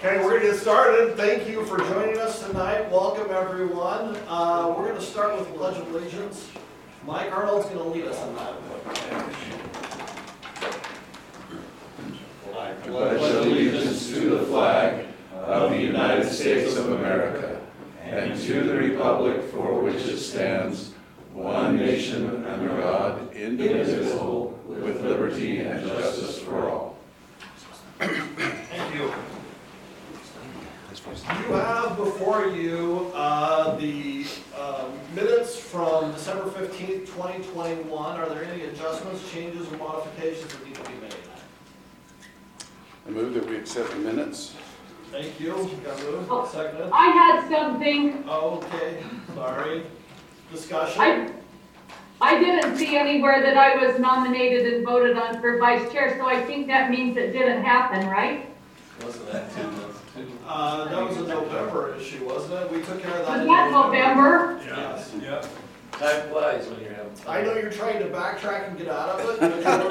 Okay, we're going to get started. Thank you for joining us tonight. Welcome, everyone. We're going to start with Pledge of Allegiance. Mike Arnold's going to lead us in that. I pledge allegiance to the flag of the United States of America and to the republic for which it stands, one nation under God, indivisible, with liberty and justice for all. Thank you. You have before you the minutes from December 15th, 2021. Are there any adjustments, changes, or modifications that need to be made? I move that we accept the minutes. Thank you. Got moved. Seconded. I had something. Okay. Sorry. Discussion. I didn't see anywhere that I was nominated and voted on for vice chair, so I think that means it didn't happen, right? Wasn't that 2 months? That was a November issue, wasn't it? We took care of that. Was that November? Yes. Yep. Time flies when you're having fun. I know you're trying to backtrack and get out of it. But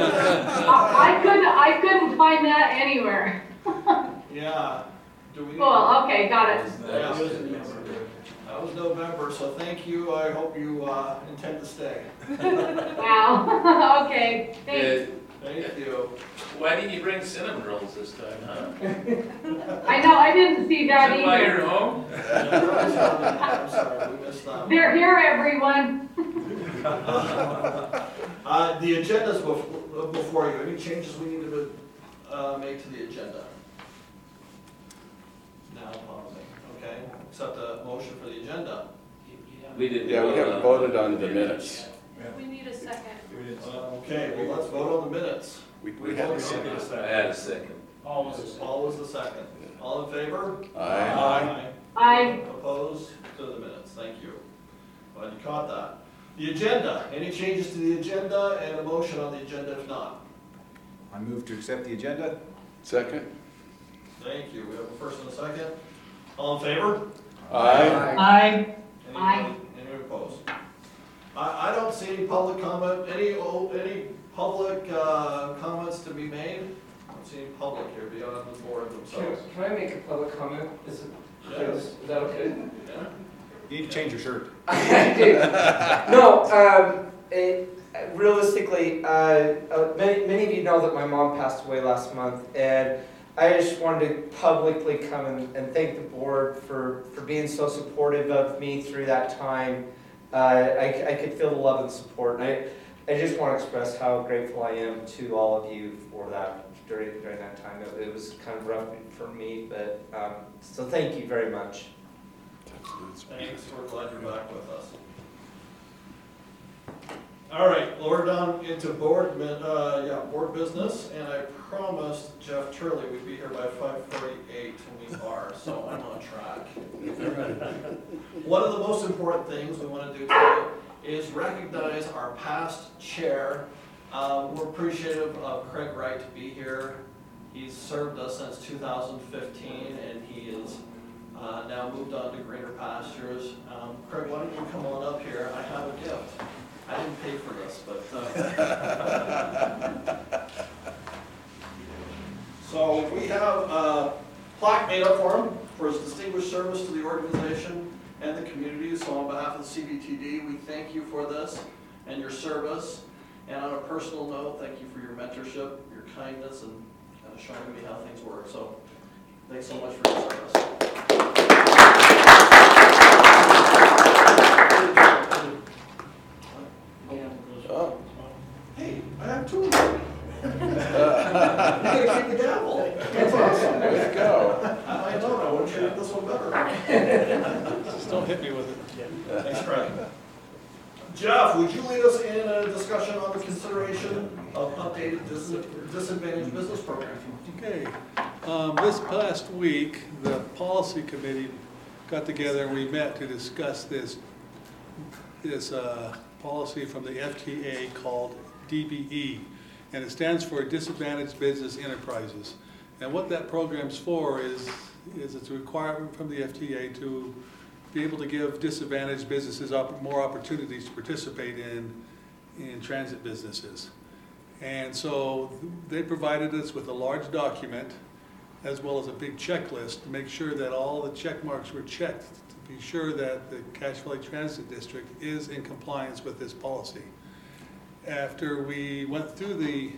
I couldn't find that anywhere. yeah. Do we? Cool, okay, got it. Yeah, that was November, so thank you. I hope you intend to stay. Wow, okay, thanks. Thank you. Why didn't you bring cinnamon rolls this time, huh? I know, I didn't see that Is that why you're either. home? I'm sorry, we missed that. They're here, everyone. The agenda's before you. Any changes we need to make to the agenda? Now, okay. Accept a motion for the agenda. We didn't. Yeah, we haven't voted on the minutes. We need a second. Okay, well, let's vote on the minutes. We had a I second. had a second. Paul was the second. All in favor? Aye. I, Opposed to the minutes. Thank you. Glad you caught that. The agenda. Any changes to the agenda and a motion on the agenda if not? I move to accept the agenda. Second? Thank you. We have a first and a second. All in favor? Aye. Aye. Any opposed? I don't see any public comment. Any public comments to be made? I don't see any public here beyond the board themselves. Can I make a public comment? Is Yes. that okay? Yeah. You need to change your shirt. I do. No, realistically, many of you know that my mom passed away last month, and I just wanted to publicly come and thank the board for being so supportive of me through that time. I could feel the love and support, and I just want to express how grateful I am to all of you for that during that time. It was kind of rough for me, but so thank you very much. Thanks. We're glad you're back with us. All right, well, we're down into board business, and I promised Jeff Turley we'd be here by 5:48, and we are, so I'm on track. One of the most important things we want to do today is recognize our past chair. We're appreciative of Craig Wright to be here. He's served us since 2015, and he is now moved on to greener pastures. Craig, why don't you come on up here? I have a gift. I didn't pay for this, but so we have a plaque made up for him for his distinguished service to the organization and the community. So on behalf of the CBTD, we thank you for this and your service. And on a personal note, thank you for your mentorship, your kindness, and showing me how things work. So thanks so much for your service. Oh. Hey, I have two of them. You gotta kick the gavel. That's awesome. Way to go. I know, I want you to make this one better. Just don't hit me with it. Thanks, Craig. Jeff, would you lead us in a discussion on the consideration of updated disadvantaged business program? Okay, this past week, the policy committee got together and we met to discuss this policy from the FTA called DBE, and it stands for Disadvantaged Business Enterprises. And what that program's for is it's a requirement from the FTA to be able to give disadvantaged businesses more opportunities to participate in transit businesses. And so they provided us with a large document, as well as a big checklist to make sure that all the check marks were checked, to be sure that the Cache Valley Transit District is in compliance with this policy. After we went through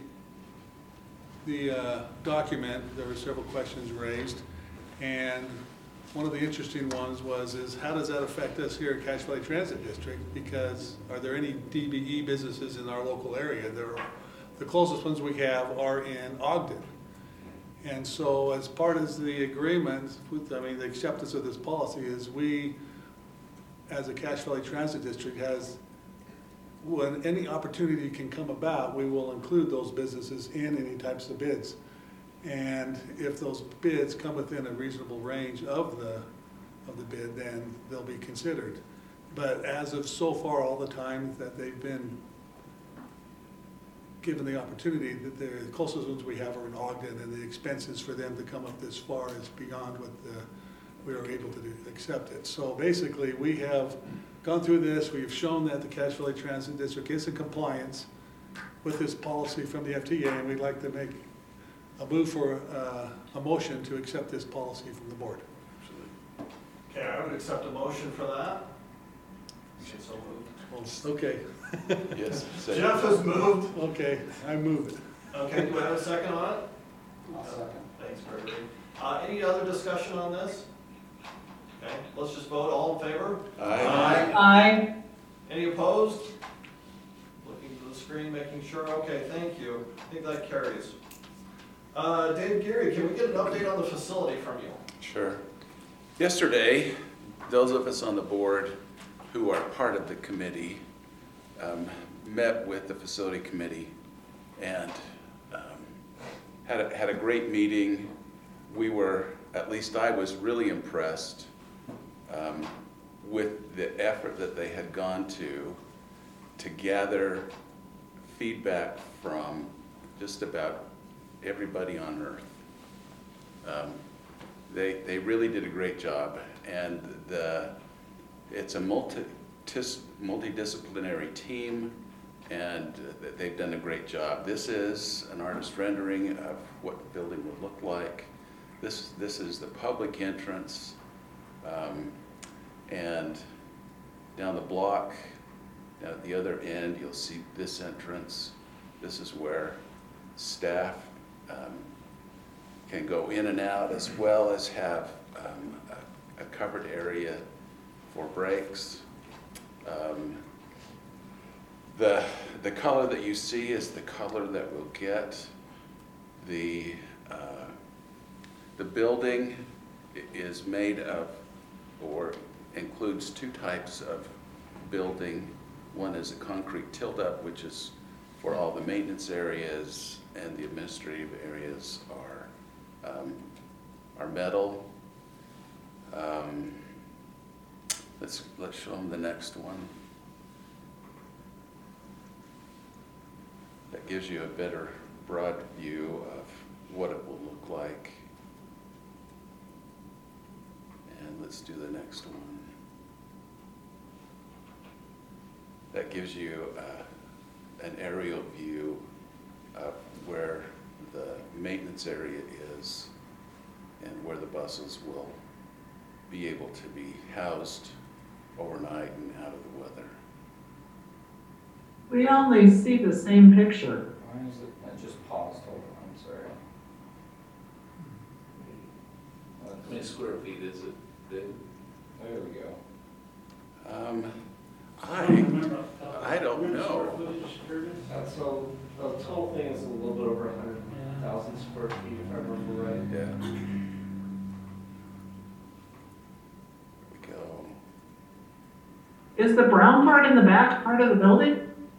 the document, there were several questions raised, and one of the interesting ones is how does that affect us here at Cache Valley Transit District? Because are there any DBE businesses in our local area? The closest ones we have are in Ogden. And so as part of the agreement, the acceptance of this policy is we, as a Cache Valley Transit District, when any opportunity can come about, we will include those businesses in any types of bids. And if those bids come within a reasonable range of the bid, then they'll be considered. But as of so far, all the time that they've been given the opportunity, that the closest ones we have are in Ogden, and the expenses for them to come up this far is beyond what we are able to accept it. So basically, we have gone through this, we've shown that the Cache Valley Transit District is in compliance with this policy from the FTA, and we'd like to make a move for a motion to accept this policy from the board. Okay, I would accept a motion for that. So moved. Okay, Yes. Second. Jeff has moved. okay, I move it. Okay, do I have a second on it? I'll second. Thanks, Gregory. Any other discussion on this? Okay, let's just vote. All in favor? Aye. Aye. Any opposed? Looking to the screen, making sure. Okay, thank you. I think that carries. Dave Geary, can we get an update on the facility from you? Sure. Yesterday, those of us on the board who are part of the committee met with the facility committee and had a great meeting. We were, at least I was really impressed with the effort that they had gone to gather feedback from just about everybody on earth. They really did a great job, and it's a multidisciplinary team, and they've done a great job. This is an artist rendering of what the building would look like. This is the public entrance, and down the block, down at the other end, you'll see this entrance. This is where staff can go in and out, as well as have a covered area for breaks. The color that you see is the color that we'll get. The building is made of, or includes two types of building. One is a concrete tilt-up, which is for all the maintenance areas, and the administrative areas are metal. Let's show them the next one. That gives you a better broad view of what it will look like. And let's do the next one. That gives you an aerial view of where the maintenance area is and where the buses will be able to be housed overnight and out of the weather. We only see the same picture. Why is it, I just paused, hold on, I'm sorry. How many square feet is it, Dave? There we go. I don't know. So the total thing is a little bit over 100,000 square feet, if I remember right. Yeah. There we go. Is the brown part in the back part of the building?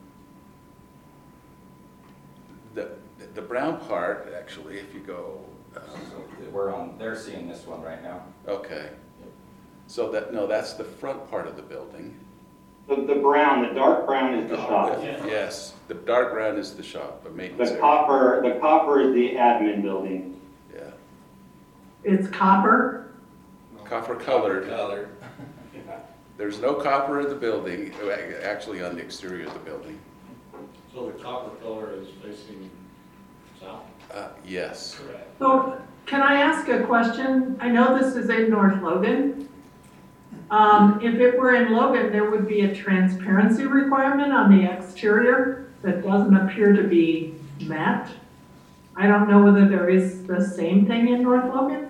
The brown part, actually, if you go, They're seeing this one right now. okay. So that's the front part of the building. The brown, the dark brown is the shop. Yes, the dark brown is the shop, the maintenance The area. copper is the admin building. Yeah, It's copper? copper colored. Color. There's no copper in the building, actually on the exterior of the building. So the copper color is facing south? Yes. Correct. So Can I ask a question? I know this is in North Logan. If it were in Logan, there would be a transparency requirement on the exterior that doesn't appear to be met. I don't know whether there is the same thing in North Logan.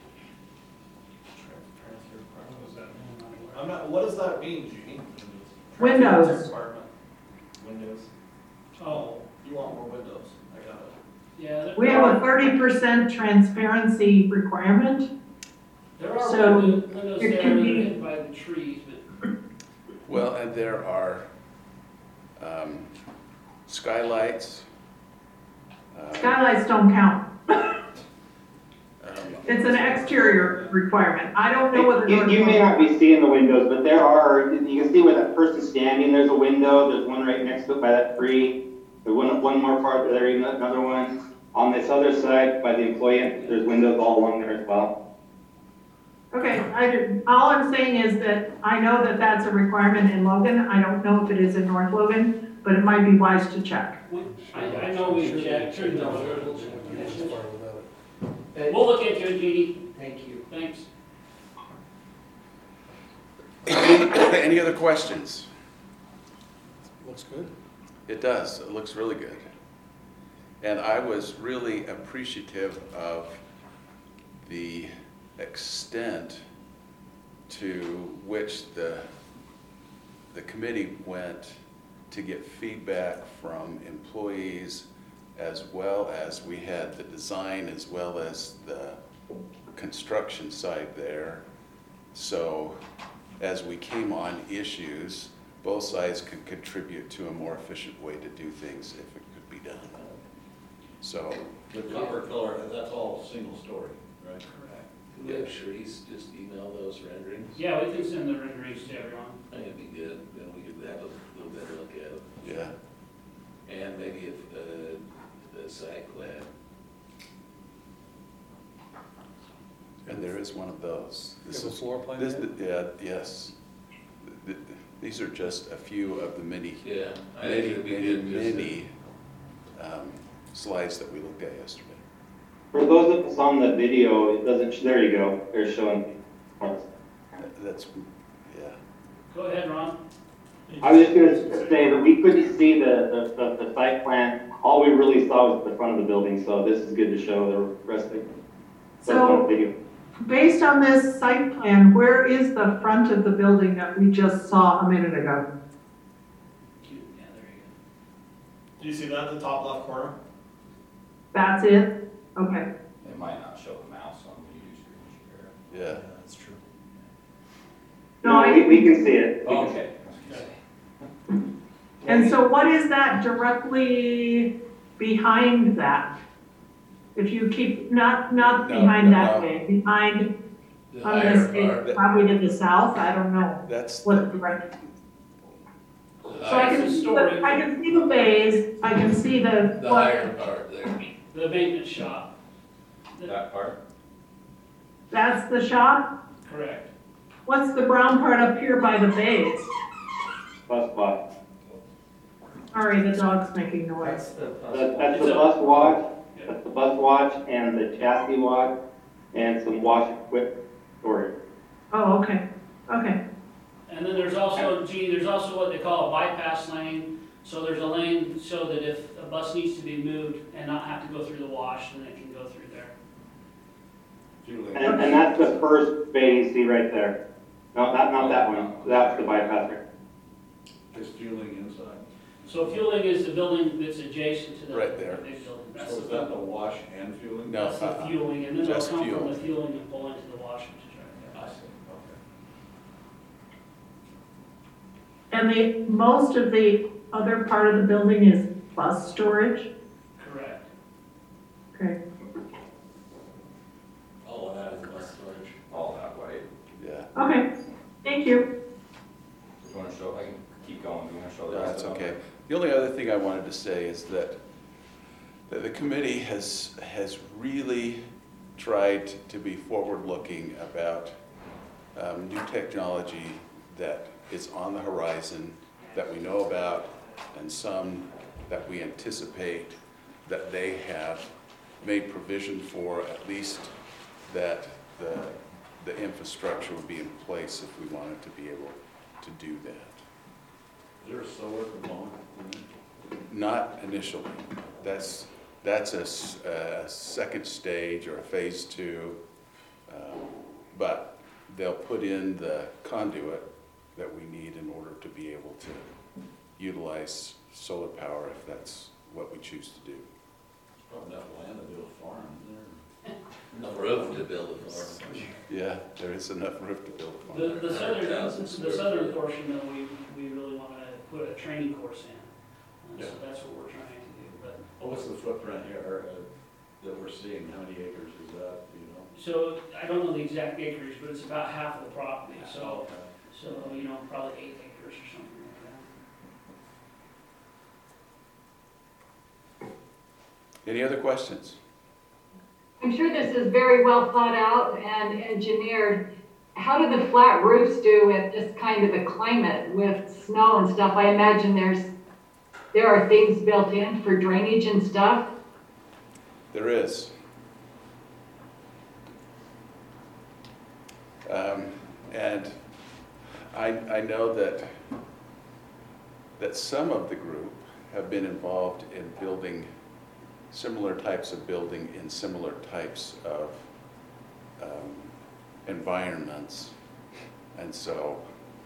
What does that mean, Jeannie? Windows. Windows. Oh, you want more windows, I got it. Yeah. We have a 30% transparency requirement. There are So, windows it there that can are be- hidden by the trees, but Well, and there are skylights. Skylights don't count. Um, It's an exterior requirement. I don't know whether. You may not be seeing the windows, but there are, you can see where that person's standing, there's a window, there's one right next to it by that tree. There's one more part there, another one. On this other side by the employee, there's windows all along there as well. Okay, all I'm saying is that I know that that's a requirement in Logan. I don't know if it is in North Logan, but it might be wise to check. I know we've checked. Sure. We'll look into it, Jeannie. Thank you. Thanks. Any other questions? Looks good. It does, it looks really good. And I was really appreciative of the extent to which the committee went to get feedback from employees, as well as we had the design as well as the construction side there. So as we came on issues, both sides could contribute to a more efficient way to do things if it could be done. So, The copper color, that's all single story, right? Correct. Can we have Sharice just email those renderings? Yeah, we can send the renderings to everyone. I think it'd be good, then we could have a little better look at it. yeah. And maybe if, the site plan. And there is one of those. You have a floor plan This, yet? yeah, yes. These are just a few of the many, Yeah. I think many, it'd be many, good just to- many slides that we looked at yesterday. For those of us on the video, it doesn't, there you go, they're showing. That's, yeah. Go ahead, Ron. I was just gonna say that we couldn't see the site plan, all we really saw was the front of the building, so this is good to show the rest of the So, video. based on this site plan, where is the front of the building that we just saw a minute ago? Yeah, there you Do you see that at the top left corner? That's it? Okay. It might not show the mouse on the YouTube screen share. Yeah. That's true. No, We can see it. Oh, okay. And so what is that directly behind that? If you keep, not No, behind no, that no. way, behind, The on higher this, part, probably to the south, I don't know That's, what the right. the So I higher- can see the bays, I can see the. the higher part there. go. The maintenance shop. That part? That's the shop? Correct. What's the brown part up here by the bays? Bus watch. Sorry, the dog's making noise. That's the bus watch, that's the bus watch and the chassis watch and some wash equipment storage. Oh, okay, okay. And then there's also, Gene, there's also what they call a bypass lane. So there's a lane so that if a bus needs to be moved and not have to go through the wash, then it can go through there. And that's the first bay you see right there. No, not that one, that's the bypass there. Just fueling inside. So fueling is the building that's adjacent to the Right there. big building. That's So is that the wash and fueling? No. That's the fueling, and then they'll Just come fuel. from the fueling and pull into the wash, which is right I there. see, okay. And most of the other part of the building is bus storage? Correct. Okay. All of that is bus storage. All that way. yeah. Okay, thank you. Do you wanna show, I can keep going, do you wanna show the No, rest that's of them? okay. The only other thing I wanted to say is that the committee has really tried to be forward-looking about new technology that is on the horizon, that we know about, and some that we anticipate that they have made provision for at least that the infrastructure would be in place if we wanted to be able to do that. Is there a solar component? Not initially. That's a second stage or a phase 2, but they'll put in the conduit that we need in order to be able to utilize solar power if that's what we choose to do. Probably enough land to build a farm, isn't there? Enough roof to build a farm. Yeah, there is enough roof to build a farm. The southern portion though, we really want to put a training course in. So that's what we're trying to do, but. Well, what's the footprint here that we're seeing? How many acres is that, do you know? So I don't know the exact acreage, but it's about half of the property, so, Okay. probably 8 acres or something like that. Any other questions? I'm sure this is very well thought out and engineered. How do the flat roofs do with this kind of a climate with snow and stuff? I imagine there are things built in for drainage and stuff. There is. And I know that some of the group have been involved in building similar types of building in similar types of environments. And so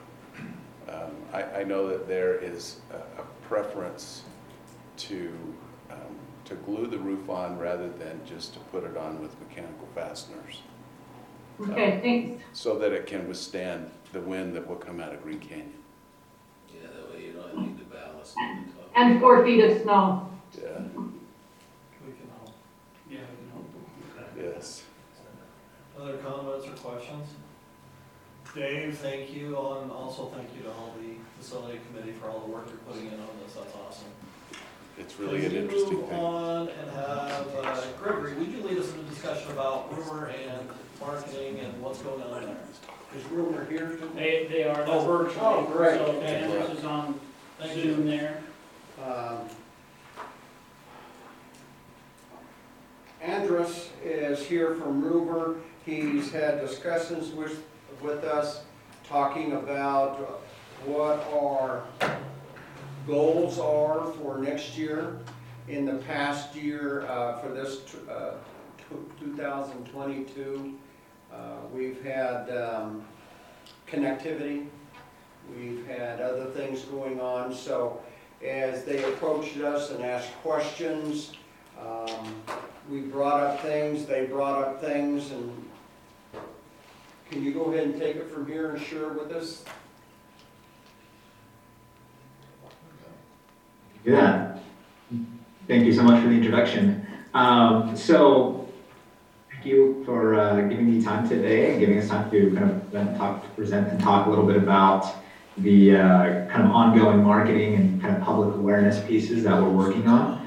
I know that there is a preference to glue the roof on rather than just to put it on with mechanical fasteners. Okay, thanks. So that it can withstand the wind that will come out of Green Canyon. Yeah, that way you don't need to ballast on the top. And 4 feet of snow. Yeah, We can help. Yeah, we can hope. yes. Other comments or questions? Dave, thank you, and also thank you to all the facility committee for all the work you're putting in on this, that's awesome. It's really an interesting Move thing. on and have, Gregory, would you lead us in a discussion about rumor and marketing and what's going on there? Is rumor here? They are, they're Oh, virtually. oh, great. So Okay. Andrews is on Thank Zoom you. there. Andrus is here from Ruber. He's had discussions with us, talking about what our goals are for next year. In the past year, for this 2022, we've had connectivity. We've had other things going on. So as they approached us and asked questions, we brought up things, they brought up things, and can you go ahead and take it from here and share with us? Yeah. Thank you so much for the introduction. So thank you for giving me time today and giving us time to kind of present and talk a little bit about the kind of ongoing marketing and kind of public awareness pieces that we're working on.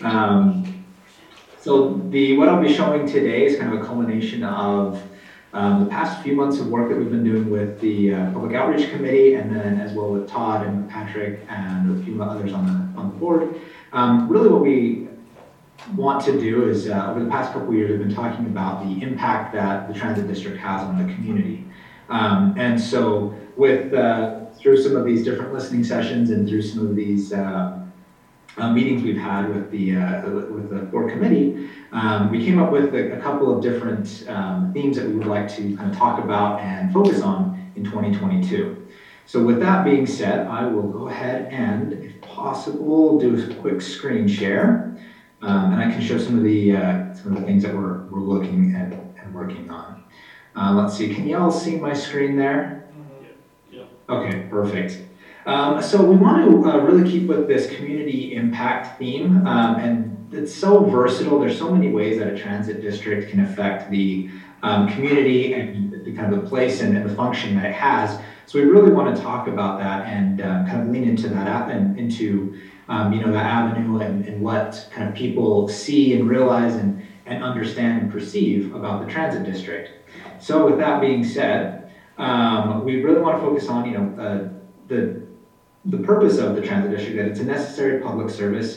So what I'll be showing today is kind of a culmination of the past few months of work that we've been doing with the Public Outreach Committee, and then as well with Todd and Patrick and a few others on the board. Really what we want to do is, over the past couple of years, we've been talking about the impact that the transit district has on the community. And so with through some of these different listening sessions and through some of these meetings we've had with the board committee, we came up with a couple of different themes that we would like to kind of talk about and focus on in 2022. So with that being said, I will go ahead and, if possible, do a quick screen share, and I can show some of the things that we're looking at and working on. Let's see, can you all see my screen there? Yeah. Okay, perfect. So we want to really keep with this community impact theme, and it's so versatile. There's so many ways that a transit district can affect the community and the kind of the place and the function that it has. So we really want to talk about that and kind of lean into that and into that avenue and what kind of people see and realize and understand and perceive about the transit district. So with that being said, we really want to focus on the purpose of the transit district, that it's a necessary public service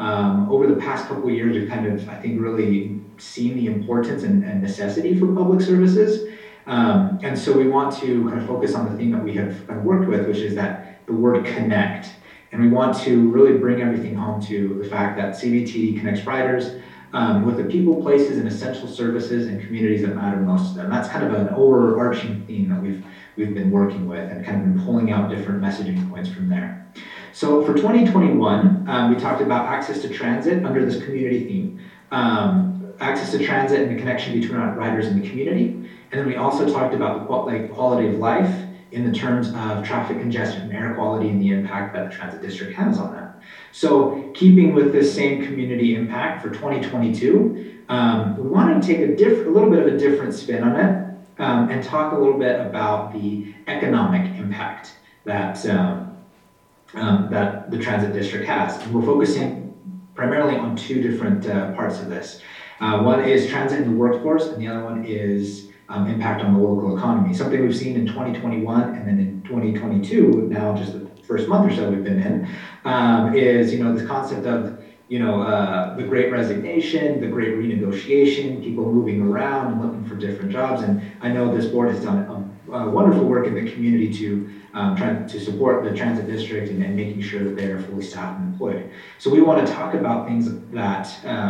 Over the past couple of years, we've kind of, I think, really seen the importance and necessity for public services. And so we want to kind of focus on the theme that we have kind of worked with, which is that the word connect. And we want to really bring everything home to the fact that CBT connects riders with the people, places, and essential services and communities that matter most to them. That's kind of an overarching theme that we've been working with and kind of been pulling out different messaging points from there. So for 2021, we talked about access to transit under this community theme. Access to transit and the connection between our riders and the community. And then we also talked about the quality of life in the terms of traffic congestion and air quality and the impact that the transit district has on that. So keeping with this same community impact for 2022, we wanted to take a little bit of a different spin on it and talk a little bit about the economic impact that, that the transit district has. And we're focusing primarily on two different parts of this. One is transit in the workforce, and the other one is impact on the local economy. Something we've seen in 2021 and then in 2022, now just the first month or so we've been in, is this concept of the Great Resignation, the Great Renegotiation, people moving around and looking for different jobs. And I know this board has done wonderful work in the community to try to support the transit district and making sure that they are fully staffed and employed. So we want to talk about things that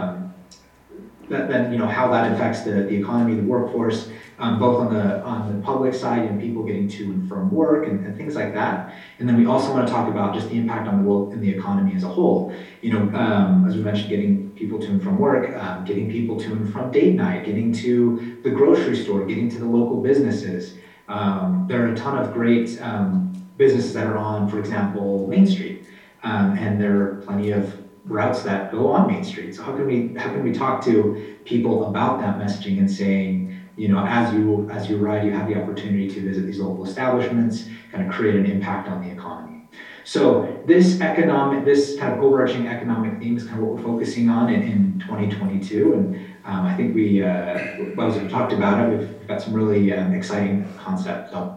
how that affects the economy, the workforce, both on the public side and people getting to and from work and things like that. And then we also want to talk about just the impact on the world and the economy as a whole. As we mentioned, getting people to and from work, getting people to and from date night, getting to the grocery store, getting to the local businesses. There are a ton of great businesses that are on, for example, Main Street, and there are plenty of routes that go on Main Street. So how can we talk to people about that messaging and saying, as you ride, you have the opportunity to visit these local establishments, kind of create an impact on the economy. So this kind of overarching economic theme is kind of what we're focusing on in 2022, and I think as we talked about it, we've got some really exciting concepts. So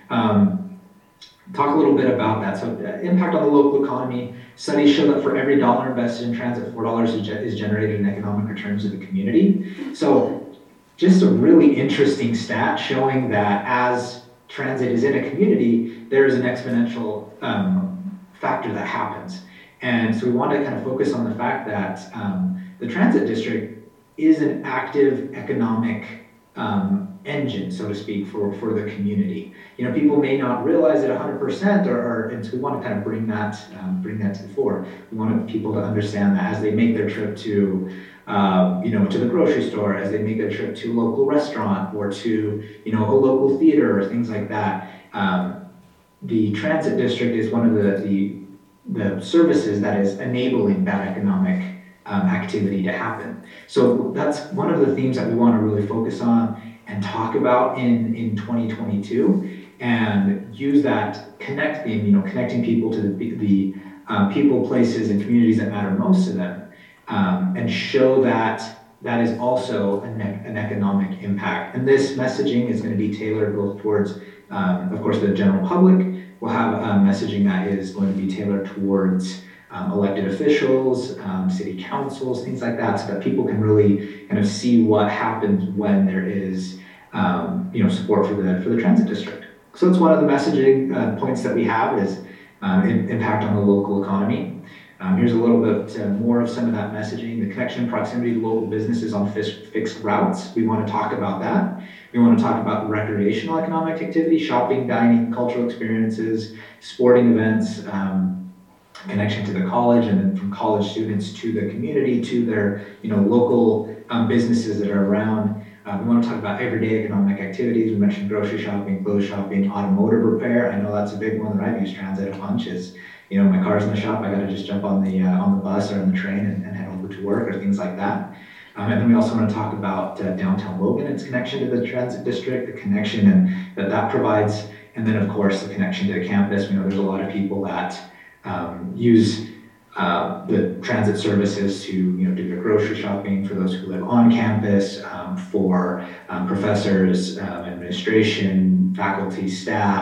talk a little bit about that. So impact on the local economy. Studies show that for every dollar invested in transit, $4 is generated in economic returns to the community. So just a really interesting stat showing that as transit is in a community, there is an exponential factor that happens. And so we want to kind of focus on the fact that the transit district is an active economic engine, so to speak, for the community. People may not realize it 100%, and so we want to kind of bring that to the fore. We want people to understand that as they make their trip to the grocery store, as they make their trip to a local restaurant or to a local theater or things like that. The transit district is one of the services that is enabling that economic activity to happen. So that's one of the themes that we want to really focus on and talk about in 2022, and use that connect theme, connecting people to the people, places, and communities that matter most to them, and show that is also an economic impact. And this messaging is going to be tailored both towards, of course, the general public. We'll have messaging that is going to be tailored towards elected officials, city councils, things like that, so that people can really kind of see what happens when there is, support for the transit district. So that's one of the messaging points that we have is impact on the local economy. Here's a little bit more of some of that messaging. The connection and proximity to local businesses on fixed routes. We want to talk about that. We want to talk about recreational economic activity, shopping, dining, cultural experiences, sporting events, connection to the college, and then from college students to the community, to their local businesses that are around. We want to talk about everyday economic activities. We mentioned grocery shopping, clothes shopping, automotive repair. I know that's a big one that I've used transit a bunch is, my car's in the shop, I got to just jump on the bus or on the train and head over to work or things like that. And then we also want to talk about downtown Logan, its connection to the transit district, the connection and that provides, and then of course the connection to the campus. We know there's a lot of people that use the transit services to do their grocery shopping, for those who live on campus, for professors, administration, faculty, staff,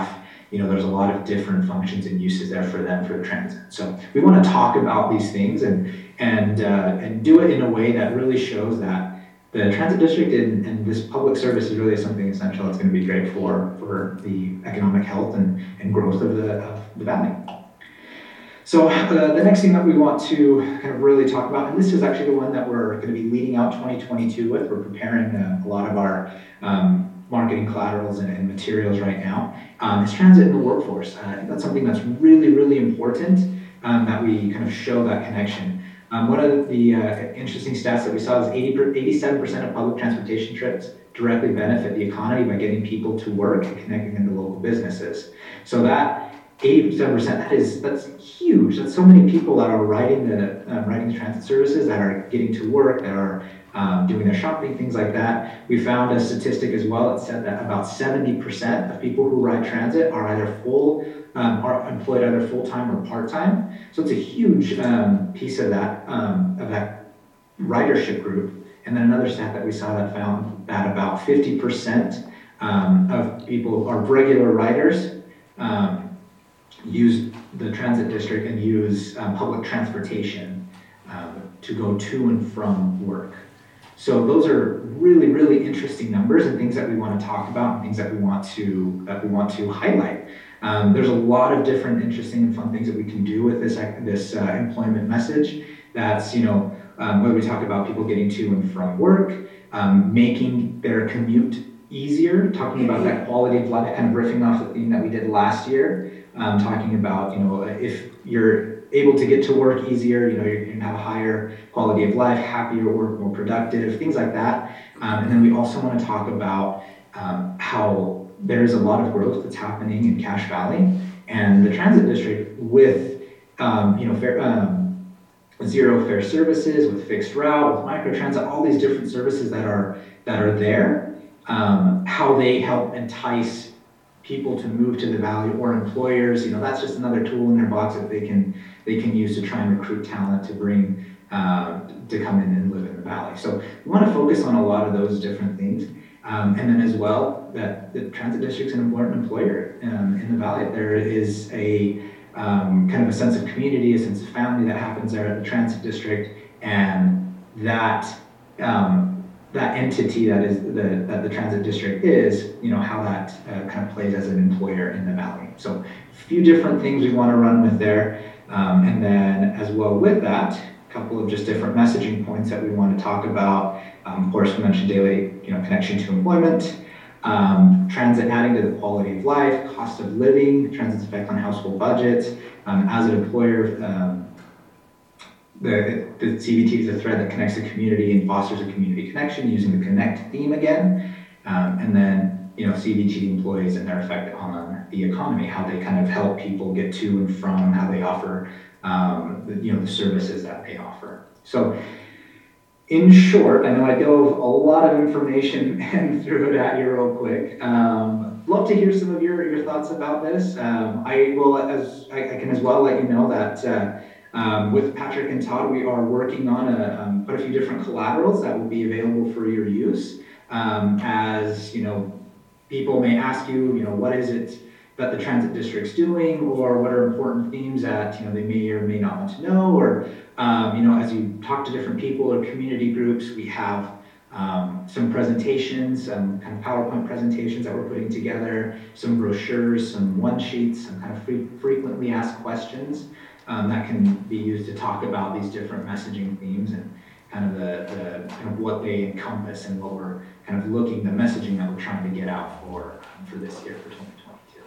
there's a lot of different functions and uses there for them for the transit. So we want to talk about these things and do it in a way that really shows that the transit district and this public service is really something essential. It's going to be great for the economic health and growth of the valley. So the next thing that we want to kind of really talk about, and this is actually the one that we're going to be leading out 2022 with. We're preparing a lot of our marketing collaterals and materials right now. Is transit in the workforce. I think that's something that's really, really important that we kind of show that connection. One of the interesting stats that we saw is 87% of public transportation trips directly benefit the economy by getting people to work and connecting them to local businesses. So that 87%, that's huge. That's so many people that are riding the transit services, that are getting to work, that are doing their shopping, things like that. We found a statistic as well that said that about 70% of people who ride transit are either are employed either full-time or part-time. So it's a huge piece of that ridership group. And then another stat that we saw that found that about 50% of people are regular riders use the transit district and use public transportation to go to and from work. So those are really, really interesting numbers and things that we want to talk about and things that we want to highlight. There's a lot of different interesting and fun things that we can do with this employment message. That's, whether we talk about people getting to and from work, making their commute easier, talking about that quality of life, kind of riffing off the theme that we did last year, talking about, if you're able to get to work easier, you're going to have a higher quality of life, happier work, more productive, things like that. And then we also want to talk about how there's a lot of growth that's happening in Cache Valley, and the transit district with zero fare services, with fixed route, with microtransit, all these different services that are there, how they help entice people to move to the valley, or employers, that's just another tool in their box that they can use to try and recruit talent to bring to come in and live in the valley. So we want to focus on a lot of those different things. And then as well, that the transit district's an important employer in the valley. There is a kind of a sense of community, a sense of family that happens there at the transit district, and that entity that is that the transit district is, how that kind of plays as an employer in the valley. So a few different things we want to run with there, and then as well with that, a couple of just different messaging points that we want to talk about. Of course, we mentioned daily, connection to employment, transit adding to the quality of life, cost of living, transit's effect on household budgets. As an employer, the CVT is a thread that connects the community and fosters a community connection, using the connect theme again. And then, CVT employees and their effect on the economy, how they kind of help people get to and from, how they offer, the services that they offer. So in short, I know I dove a lot of information and threw it at you real quick. Love to hear some of your thoughts about this. I can as well let you know that with Patrick and Todd, we are working on quite a few different collaterals that will be available for your use. As people may ask you, what is it that the transit district's doing, or what are important themes that they may or may not want to know, or as you talk to different people or community groups, we have some presentations, some kind of PowerPoint presentations that we're putting together, some brochures, some one-sheets, some kind of frequently asked questions that can be used to talk about these different messaging themes and kind of the kind of what they encompass and what we're kind of looking, the messaging that we're trying to get out for this year, for 2022.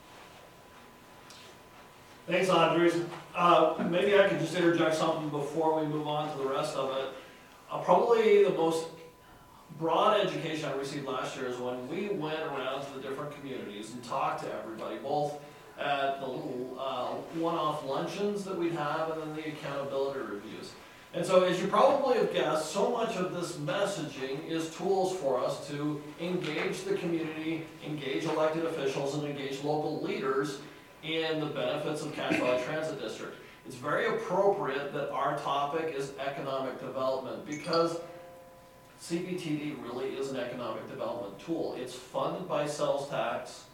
Thanks, Andres. Maybe I could just interject something before we move on to the rest of it. Probably the most broad education I received last year is when we went around to the different communities and talked to everybody, both at the little one-off luncheons that we'd have and then the accountability reviews. And so, as you probably have guessed, so much of this messaging is tools for us to engage the community, engage elected officials, and engage local leaders in the benefits of Cache Valley Transit District. It's very appropriate that our topic is economic development, because CVTD really is an economic development tool. It's funded by sales tax.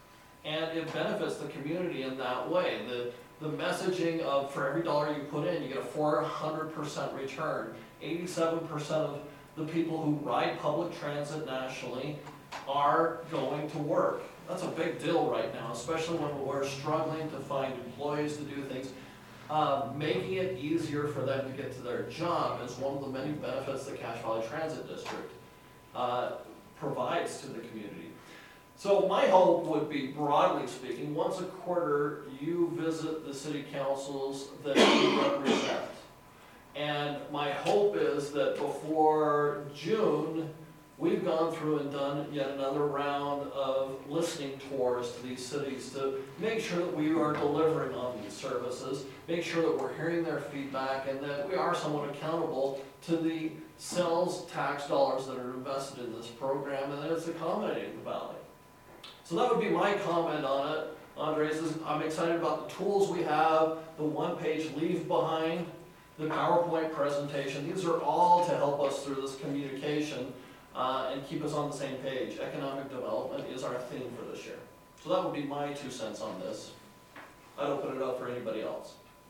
And it benefits the community in that way. The messaging of for every dollar you put in, you get a 400% return. 87% of the people who ride public transit nationally are going to work. That's a big deal right now, especially when we're struggling to find employees to do things. Making it easier for them to get to their job is one of the many benefits the Cache Valley Transit District provides to the community. So my hope would be, broadly speaking, once a quarter you visit the city councils that you represent. And my hope is that before June, we've gone through and done yet another round of listening tours to these cities to make sure that we are delivering on these services, make sure that we're hearing their feedback, and that we are somewhat accountable to the sales tax dollars that are invested in this program, and that it's accommodating the valley. So that would be my comment on it, Andres. I'm excited about the tools we have, the one-page leave behind, the PowerPoint presentation. These are all to help us through this communication and keep us on the same page. Economic development is our theme for this year. So that would be my 2 cents on this. I'd open it up for anybody else.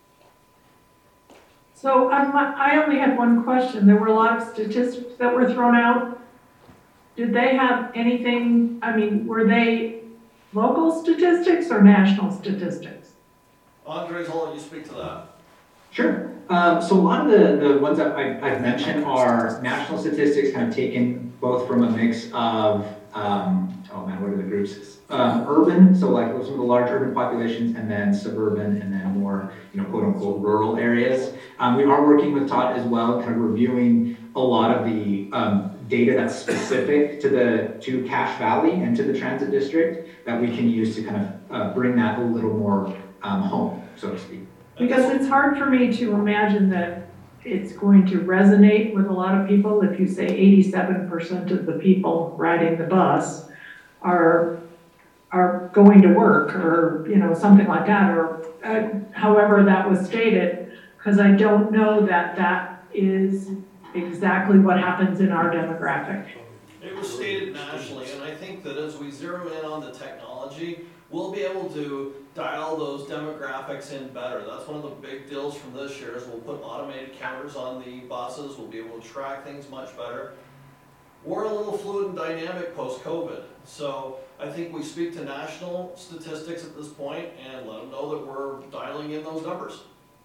So I only had one question. There were a lot of statistics that were thrown out. Did they have anything, I mean, were they local statistics or national statistics? Andres, I'll let you speak to that. Sure. So a lot of the ones that I've mentioned are national statistics, kind of taken both from a mix of, oh man, what are the groups? Urban, so like some of the large urban populations, and then suburban, and then more, quote unquote, rural areas. We are working with Todd as well, kind of reviewing a lot of the data that's specific to Cache Valley and to the transit district that we can use to kind of bring that a little more home, so to speak. Because it's hard for me to imagine that it's going to resonate with a lot of people if you say 87% of the people riding the bus are going to work, or something like that, or however that was stated, because I don't know that that is exactly what happens in our demographic. It was stated nationally, and I think that as we zero in on the technology, we'll be able to dial those demographics in better. That's one of the big deals from this year is we'll put automated counters on the buses. We'll be able to track things much better. We're a little fluid and dynamic post-COVID, so I think we speak to national statistics at this point and let them know that we're dialing in those numbers.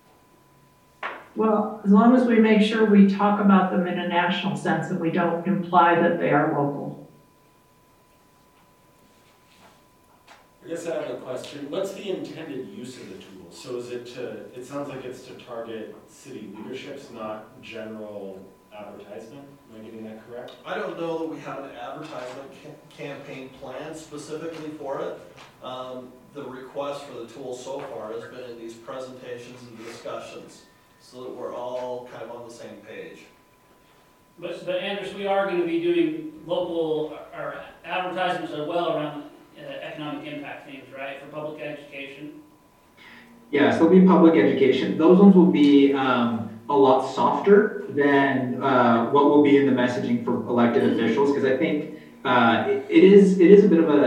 Well, as long as we make sure we talk about them in a national sense and we don't imply that they are local. I guess I have a question. What's the intended use of the tool? So is it it sounds like it's to target city leaderships, not general advertisement. Am I getting that correct? I don't know that we have an advertisement campaign plan specifically for it. The request for the tool so far has been in these presentations and discussions so that we're all kind of on the same page. But Anders, we are going to be doing local or advertisements as well around economic impact themes, right, for public education? Yeah, so there'll be public education. Those ones will be a lot softer than what will be in the messaging for elected officials, because I think it is a bit of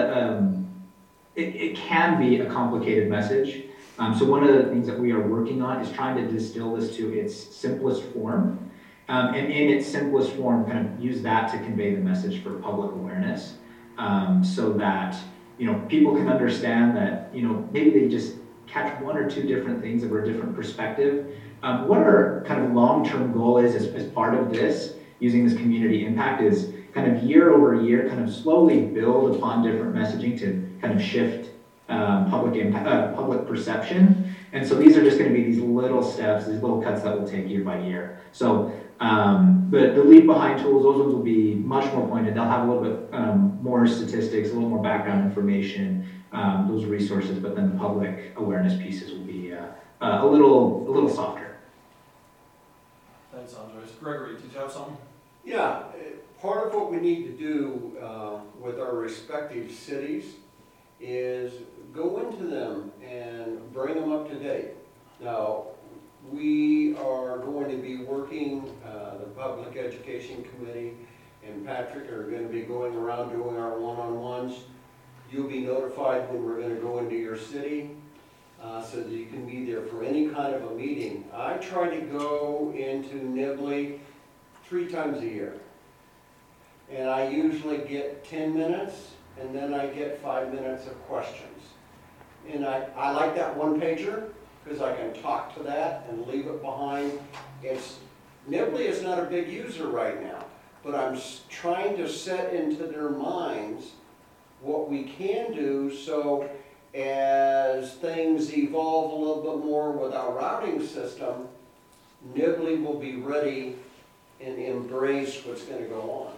it can be a complicated message. So one of the things that we are working on is trying to distill this to its simplest form, and in its simplest form, kind of use that to convey the message for public awareness, so that people can understand that maybe they just catch one or two different things of a different perspective. What our kind of long-term goal is as part of this, using this community impact, is kind of year over year, kind of slowly build upon different messaging to kind of shift public impact, public perception. And so these are just going to be these little steps, these little cuts that will take year by year. So the leave behind tools, those ones will be much more pointed. They'll have a little bit more statistics, a little more background information, those resources, but then the public awareness pieces will be a little softer. Thanks, Andres. Gregory, did you have something? Yeah, part of what we need to do with our respective cities is go into them and bring them up to date. Now, we are going to be working, the Public Education Committee and Patrick are going to be going around doing our one-on-ones. You'll be notified when we're gonna go into your city, so that you can be there for any kind of a meeting. I try to go into Nibley 3 times a year. And I usually get 10 minutes, and then I get 5 minutes of questions. And I like that one pager, because I can talk to that and leave it behind. Nibley is not a big user right now, but I'm trying to set into their minds what we can do, so as things evolve a little bit more with our routing system, Nibley will be ready and embrace what's going to go on.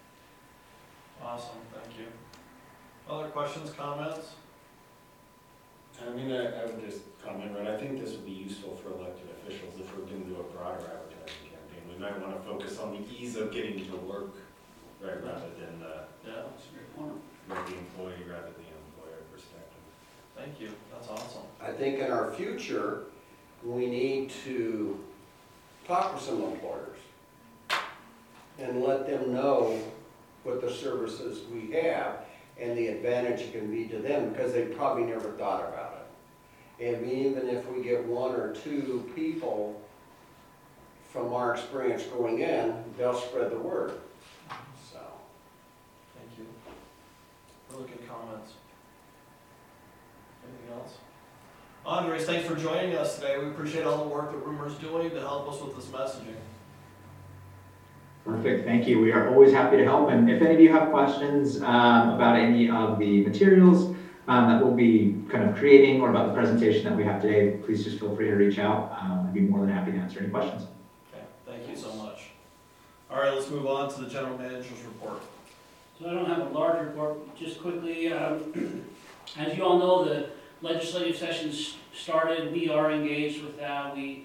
Awesome, thank you. Other questions, comments? I mean, I would just comment, right, I think this would be useful for elected officials if we're going to do a broader advertising campaign. We might want to focus on the ease of getting to work, right, rather than Yeah, that's a great point. the employee rather than the employer perspective. Thank you, that's awesome. I think in our future, we need to talk with some employers and let them know what the services we have and the advantage it can be to them, because they probably never thought about it. And even if we get 1 or 2 people from our experience going in, they'll spread the word. So, Thank you. Really good comments. Anything else? Andres, thanks for joining us today. We appreciate all the work that Rumor's doing to help us with this messaging. Perfect, thank you. We are always happy to help. And if any of you have questions about any of the materials that we'll be kind of creating or about the presentation that we have today, please just feel free to reach out. I'd be more than happy to answer any questions. Okay, thank you so much. All right, let's move on to the general manager's report. So I don't have a large report, just quickly, as you all know, the legislative session's started. We are engaged with that. We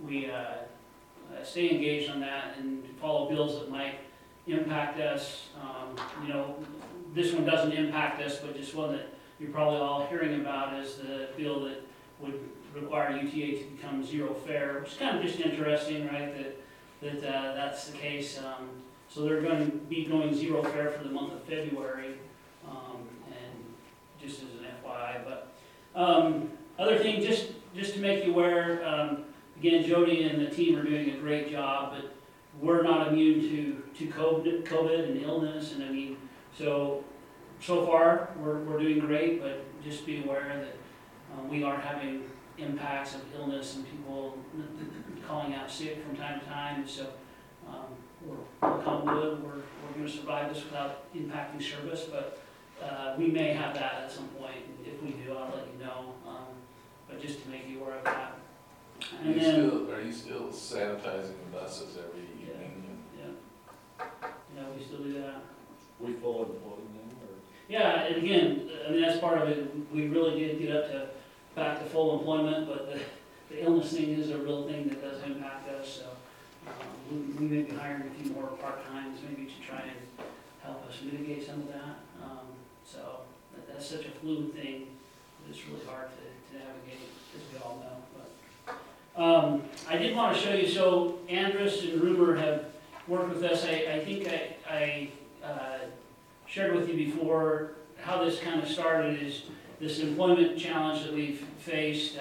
stay engaged on that and follow bills that might impact us. This one doesn't impact us, but just one that you're probably all hearing about is the bill that would require UTA to become zero fare, which is kind of just interesting, right, that's the case. So they're going to be going zero fare for the month of February, and just as an FYI. But other thing, just to make you aware, again, Jody and the team are doing a great job, but we're not immune to COVID and illness, and I mean, so far we're doing great, but just be aware that we are having impacts of illness and people calling out sick from time to time. So we're wood, we're going to survive this without impacting service, but we may have that at some point. If we do, I'll let you know. But just to make you aware of that. And Are you still sanitizing the buses every evening? Yeah, we still do that. We full employed then, or? Yeah, and again, I mean, that's part of it. We really did get back to full employment, but the illness thing is a real thing that does impact us. So we may be hiring a few more part-times maybe to try and help us mitigate some of that. So that's such a fluid thing that it's really hard to navigate, as we all know. But I did want to show you, so Andres and Rumor have worked with us. I think I shared with you before how this kind of started, is this employment challenge that we've faced.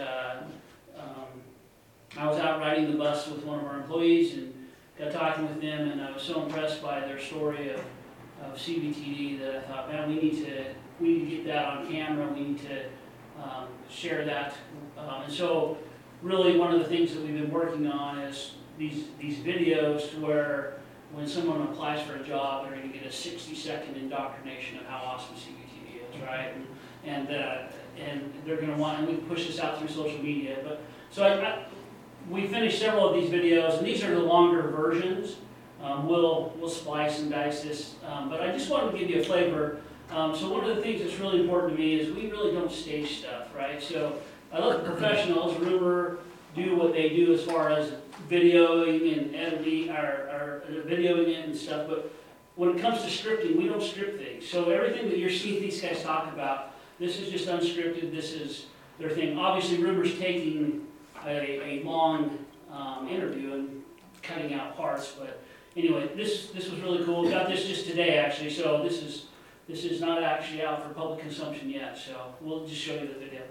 I was out riding the bus with one of our employees and got talking with them, and I was so impressed by their story of CBTD that I thought, man, we need to get that on camera. We need to share that. And so really one of the things that we've been working on is these videos where when someone applies for a job, they're going to get a 60-second indoctrination of how awesome CBTV is, right? And they're going to want, and we can push this out through social media. But so we finished several of these videos, and these are the longer versions. We'll splice and dice this, but I just wanted to give you a flavor. So one of the things that's really important to me is we really don't stage stuff, right? So I look at professionals. Rumor do what they do as far as videoing and editing, or videoing it and stuff. But when it comes to scripting, we don't script things. So everything that you're seeing these guys talk about, this is just unscripted. This is their thing. Obviously, Rumor's taking a long interview and cutting out parts. But anyway, this was really cool. Got this just today, actually. So this is this is not actually out for public consumption yet, so we'll just show you the video.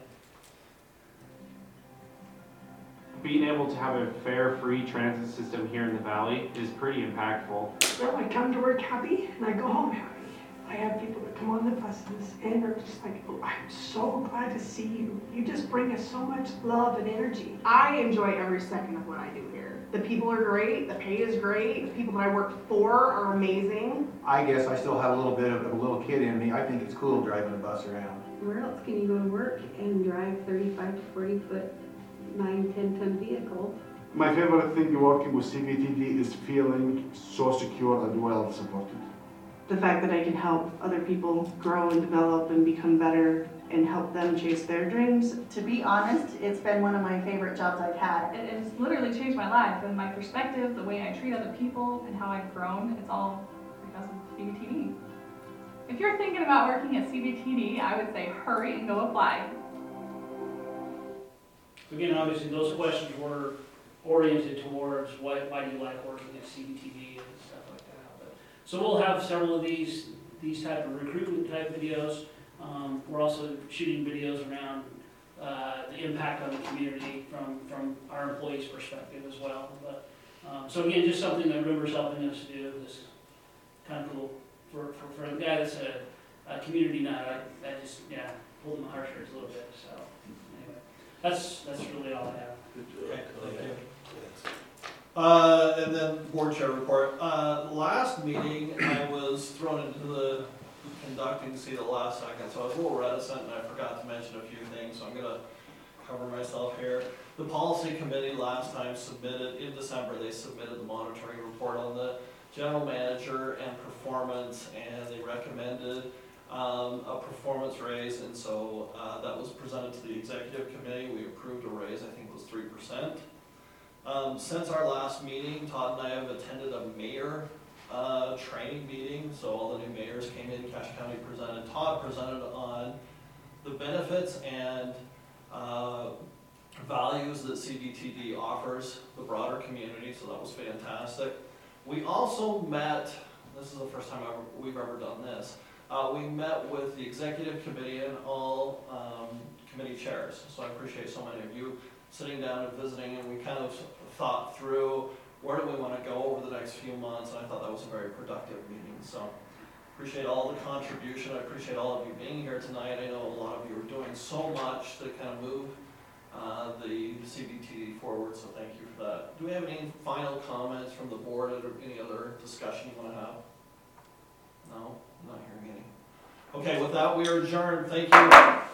Being able to have a fare, free transit system here in the valley is pretty impactful. Well, I come to work happy and I go home happy. I have people that come on the buses and they're just like, oh, I'm so glad to see you. You just bring us so much love and energy. I enjoy every second of what I do here. The people are great, the pay is great, the people that I work for are amazing. I guess I still have a little bit of a little kid in me. I think it's cool driving a bus around. Where else can you go to work and drive 35 to 40 foot, 9, 10 ton vehicle? My favorite thing working with CBTD is feeling so secure and well supported. The fact that I can help other people grow and develop and become better and help them chase their dreams. To be honest, it's been one of my favorite jobs I've had. It's literally changed my life and my perspective, the way I treat other people and how I've grown. It's all because of CBTD. If you're thinking about working at CBTD, I would say hurry and go apply. Again, obviously, those questions were oriented towards why do you like working at CBTD and stuff like that. But, so we'll have several of these type of recruitment type videos. We're also shooting videos around the impact on the community from our employees' perspective as well. But, so again, just something that River's helping us do. This is kind of cool for a guy that's a community nut. I just pulled in my heartstrings a little bit. So anyway, that's really all I have. Okay, thank you. And then board chair report. Last meeting, I was thrown into the conducting seat at the last second, so I was a little reticent and I forgot to mention a few things, so I'm going to cover myself here. The policy committee last time submitted, in December, they submitted the monitoring report on the general manager and performance, and they recommended a performance raise, and so that was presented to the executive committee. We approved a raise, I think it was 3%. Since our last meeting, Todd and I have attended a mayor training meeting, so all the new mayors came in, Cache County presented, Todd presented on the benefits and values that CBTD offers the broader community, so that was fantastic. We also met, this is the first time we've ever done this, we met with the executive committee and all committee chairs, so I appreciate so many of you sitting down and visiting, and we kind of thought through where do we want to go over the next few months, and I thought that was a very productive meeting. So appreciate all the contribution. I appreciate all of you being here tonight. I know a lot of you are doing so much to kind of move the CBTD forward, so thank you for that. Do we have any final comments from the board or any other discussion you want to have? No? I'm not hearing any. Okay, with that, we are adjourned. Thank you.